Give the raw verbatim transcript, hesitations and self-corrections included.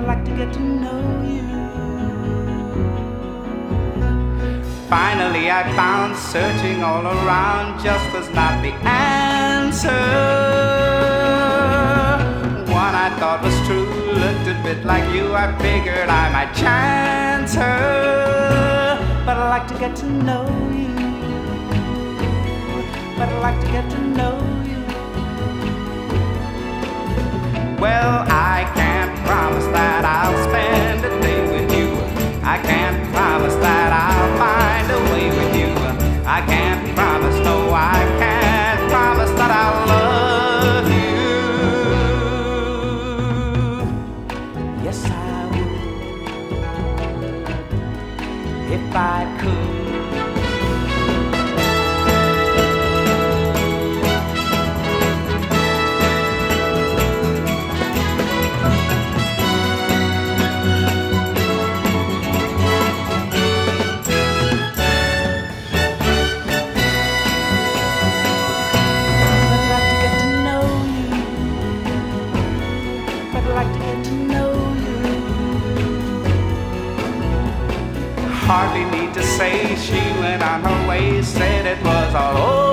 like to get to know you. Finally I found searching all around just was not the answer. One I thought was true looked a bit like you. I figured I might chance her, but I like to get to know you. But I like to get to know you. Well, I can't promise that I'll spend a day with you. I can't promise that I'll find a way with you. I can't promise, no, I can't promise that I'll love you. Yes, I would, if I could. Hardly need to say she went on her way, said it was all over.